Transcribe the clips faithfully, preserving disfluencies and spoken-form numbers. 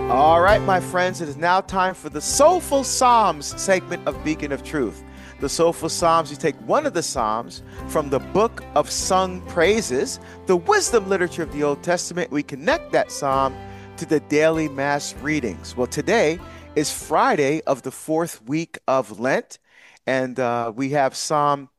All right, my friends, it is now time for the Soulful Psalms segment of Beacon of Truth. The Soulful Psalms, you take one of the Psalms from the book of sung praises, the wisdom literature of the Old Testament. We connect that Psalm to the daily Mass readings. Well, today is Friday of the fourth week of Lent, and uh, we have Psalm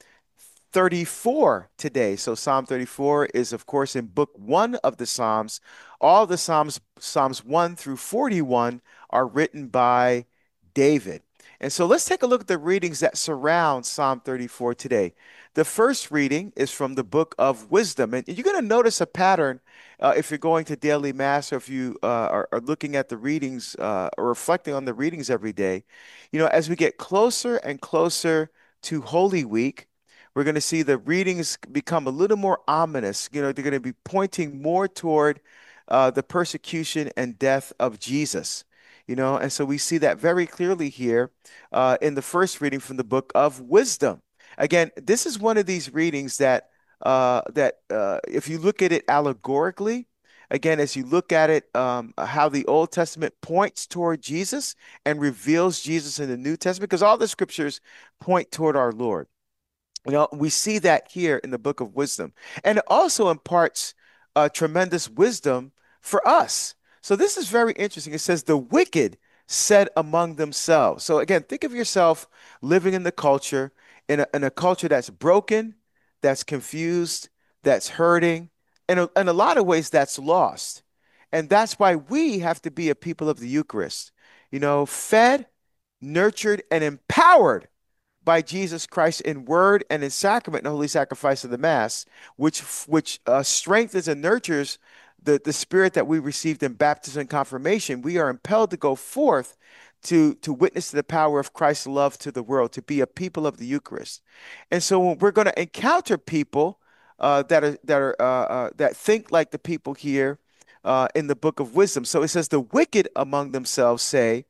thirty-four today. So Psalm thirty-four is, of course, in book one of the Psalms. All the Psalms, Psalms one through forty-one, are written by David. And so let's take a look at the readings that surround Psalm thirty-four today. The first reading is from the book of Wisdom. And you're going to notice a pattern uh, if you're going to daily mass or if you uh, are, are looking at the readings uh, or reflecting on the readings every day. You know, as we get closer and closer to Holy Week, we're going to see the readings become a little more ominous. You know, they're going to be pointing more toward uh, the persecution and death of Jesus. You know, and so we see that very clearly here uh, in the first reading from the book of Wisdom. Again, this is one of these readings that uh, that uh, if you look at it allegorically, again, as you look at it, um, how the Old Testament points toward Jesus and reveals Jesus in the New Testament, because all the scriptures point toward our Lord. You know, we see that here in the book of wisdom. And it also imparts uh, tremendous wisdom for us. So this is very interesting. It says, the wicked said among themselves. So again, think of yourself living in the culture, in a, in a culture that's broken, that's confused, that's hurting, and in a lot of ways that's lost. And that's why we have to be a people of the Eucharist, you know, fed, nurtured, and empowered by Jesus Christ in word and in sacrament, and the holy sacrifice of the Mass, which which uh, strengthens and nurtures the, the spirit that we received in baptism and confirmation. We are impelled to go forth to, to witness to the power of Christ's love to the world, to be a people of the Eucharist. And so when we're going to encounter people uh, that are that are uh, uh, that think like the people here uh, in the book of wisdom. So it says, the wicked among themselves say,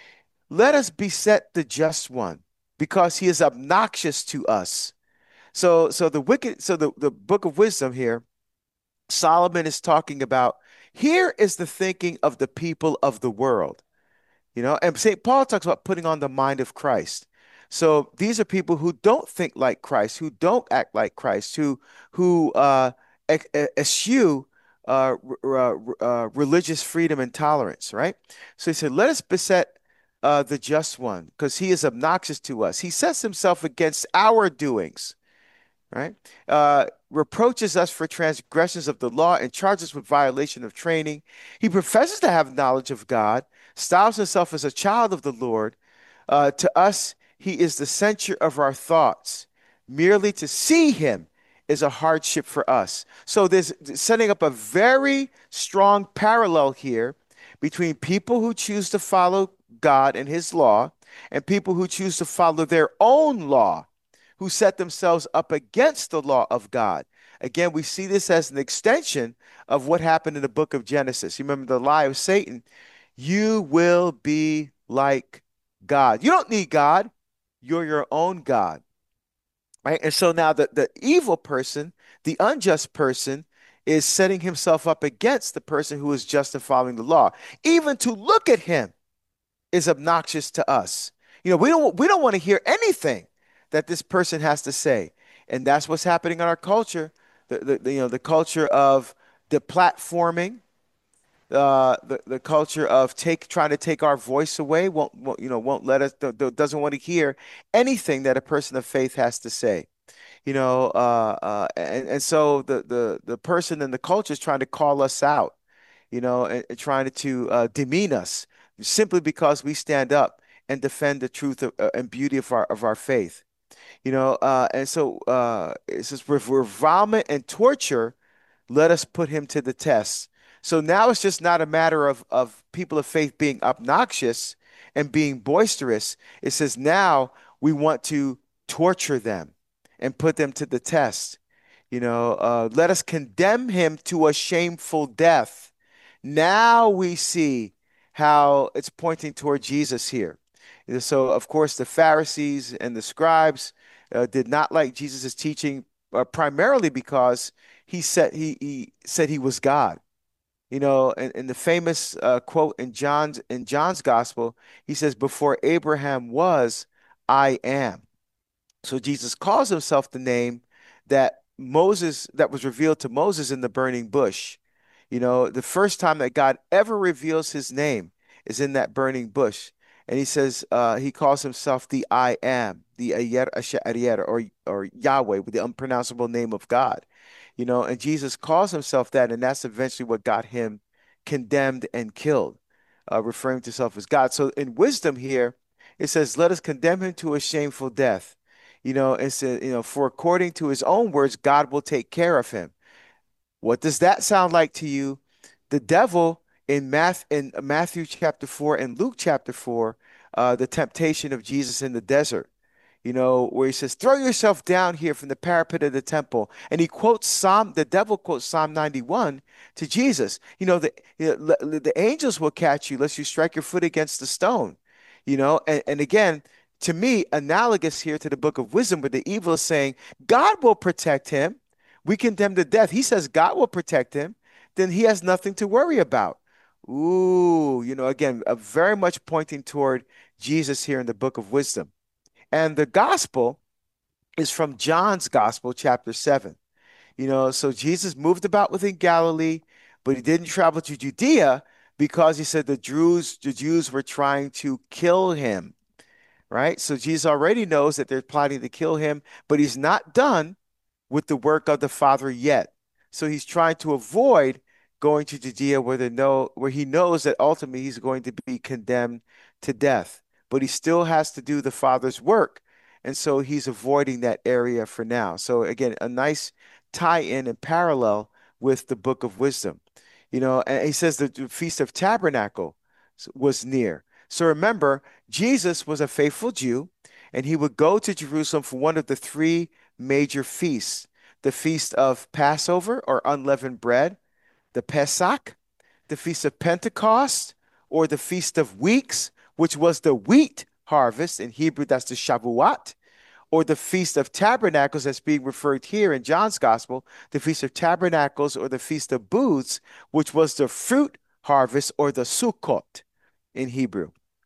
let us beset the just one, because he is obnoxious to us. So, so the wicked, so the, the book of wisdom here, Solomon is talking about, here is the thinking of the people of the world, you know, and Saint Paul talks about putting on the mind of Christ. So these are people who don't think like Christ, who don't act like Christ, who who uh, e- e- eschew uh, r- uh, uh, religious freedom and tolerance, right? So he said, let us beset uh, the just one, because he is obnoxious to us. He sets himself against our doings, right? Uh, reproaches us for transgressions of the law and charges us with violation of training. He professes to have knowledge of God, styles himself as a child of the Lord. Uh, to us, he is the censure of our thoughts. Merely to see him is a hardship for us. So there's setting up a very strong parallel here between people who choose to follow God and his law and people who choose to follow their own law, who set themselves up against the law of God. Again, we see this as an extension of what happened in the book of Genesis. You remember the lie of Satan, you will be like God. You don't need God. You're your own God, right? And so now the, the evil person, the unjust person, is setting himself up against the person who is just and following the law. Even to look at him is obnoxious to us. You know, we don't we don't want to hear anything that this person has to say. And that's what's happening in our culture. The, the, the you know, the culture of deplatforming, uh, the the culture of take trying to take our voice away, won't, won't you know won't let us do- do- doesn't want to hear anything that a person of faith has to say. You know, uh, uh, and and so the the the person in the culture is trying to call us out, you know, and, and trying to uh, demean us simply because we stand up and defend the truth of, uh, and beauty of our of our faith. You know, uh, and so uh, it says, with revilement and torture, let us put him to the test. So now it's just not a matter of, of people of faith being obnoxious and being boisterous. It says now we want to torture them and put them to the test. You know, uh, let us condemn him to a shameful death. Now we see how it's pointing toward Jesus here. So, of course, the Pharisees and the scribes uh, did not like Jesus' teaching, uh, primarily because he said he, he said he was God. You know, in, in the famous uh, quote in John's in John's gospel, he says, "Before Abraham was, I am." So Jesus calls himself the name that Moses that was revealed to Moses in the burning bush. You know, the first time that God ever reveals his name is in that burning bush. And he says, uh, he calls himself the I am, the Ayer Asher or or Yahweh, with the unpronounceable name of God. You know, and Jesus calls himself that, and that's eventually what got him condemned and killed, uh, referring to himself as God. So in wisdom here, it says, let us condemn him to a shameful death. You know, it says, you know, for according to his own words, God will take care of him. What does that sound like to you? The devil in Math in Matthew chapter four and Luke chapter four, uh, the temptation of Jesus in the desert, you know, where he says, throw yourself down here from the parapet of the temple. And he quotes Psalm, the devil quotes Psalm ninety-one to Jesus. You know, the, you know, the angels will catch you lest you strike your foot against the stone, you know, and, and again, to me, analogous here to the book of wisdom, where the evil is saying, God will protect him. We condemn to death. He says God will protect him. Then he has nothing to worry about. Ooh, you know, again, uh, very much pointing toward Jesus here in the book of wisdom. And the gospel is from John's gospel, chapter seven. You know, so Jesus moved about within Galilee, but he didn't travel to Judea because he said the Jews, the Jews were trying to kill him, right? So Jesus already knows that they're plotting to kill him, but he's not done with the work of the Father yet. So he's trying to avoid going to Judea where they know where he knows that ultimately he's going to be condemned to death. But he still has to do the Father's work. And so he's avoiding that area for now. So again, a nice tie-in and parallel with the book of wisdom. You know, and he says the Feast of Tabernacle was near. So remember, Jesus was a faithful Jew, and he would go to Jerusalem for one of the three major feasts: the Feast of Passover or unleavened bread, the Pesach, the Feast of Pentecost, or the Feast of Weeks, which was the wheat harvest. In Hebrew, that's the Shavuot, or the Feast of Tabernacles that's being referred here in John's Gospel, the Feast of Tabernacles or the Feast of Booths, which was the fruit harvest or the Sukkot in Hebrew.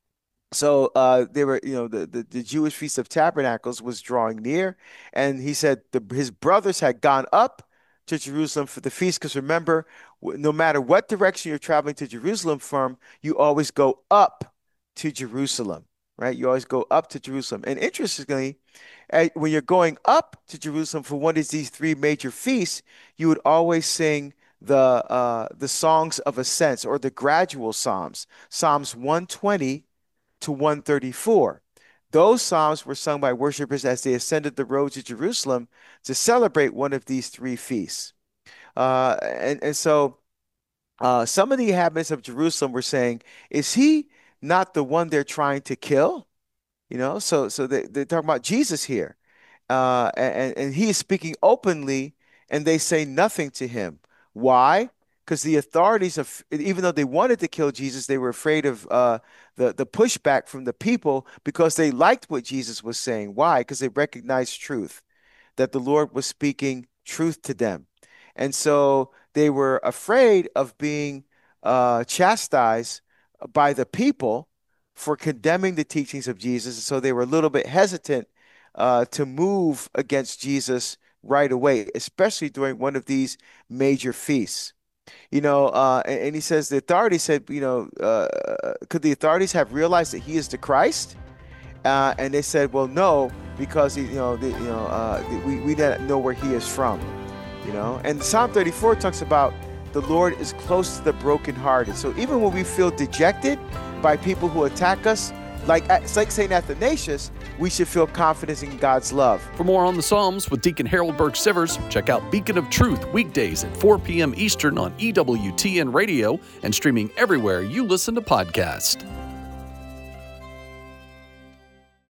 So uh, they were, you know, the, the, the Jewish Feast of Tabernacles was drawing near, and he said the, his brothers had gone up to Jerusalem for the feast. Because remember, no matter what direction you're traveling to Jerusalem from, you always go up to Jerusalem, right? You always go up to Jerusalem. And interestingly, when you're going up to Jerusalem for one of these three major feasts, you would always sing the uh, the songs of ascents, or the gradual psalms, Psalms one twenty to one thirty-four. Those psalms were sung by worshipers as they ascended the road to Jerusalem to celebrate one of these three feasts. Uh, and, and so uh, some of the inhabitants of Jerusalem were saying, is he not the one they're trying to kill? You know, so so they, they're talking about Jesus here. Uh, and, and he is speaking openly, and they say nothing to him. Why? Because the authorities, of, even though they wanted to kill Jesus, they were afraid of uh, the, the pushback from the people, because they liked what Jesus was saying. Why? Because they recognized truth, that the Lord was speaking truth to them. And so they were afraid of being uh, chastised by the people for condemning the teachings of Jesus. So they were a little bit hesitant uh, to move against Jesus right away, especially during one of these major feasts. You know, uh, and, and he says the authorities said, you know, uh, could the authorities have realized that he is the Christ? Uh, and they said, well, no, because he, you know, the, you know, uh, the, we we don't know where he is from. You know, and Psalm thirty-four talks about the Lord is close to the brokenhearted. So even when we feel dejected by people who attack us, like like Saint Athanasius, we should feel confidence in God's love. For more on the Psalms with Deacon Harold Burke-Sivers, check out Beacon of Truth weekdays at four p.m. Eastern on E W T N Radio and streaming everywhere you listen to podcasts.